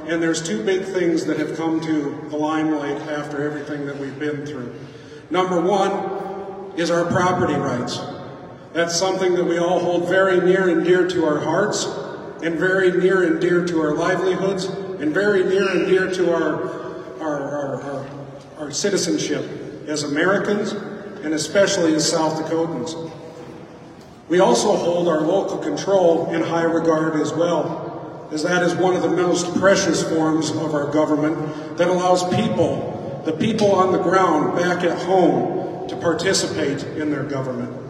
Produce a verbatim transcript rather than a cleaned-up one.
and there's two big things that have come to the limelight after everything that we've been through. Number one is our property rights. That's something that we all hold very near and dear to our hearts, and very near and dear to our livelihoods, and very near and dear to our, our, our, our, our citizenship as Americans, and especially as South Dakotans. We also hold our local control in high regard as well, as that is one of the most precious forms of our government that allows people, the people on the ground back at home, to participate in their government.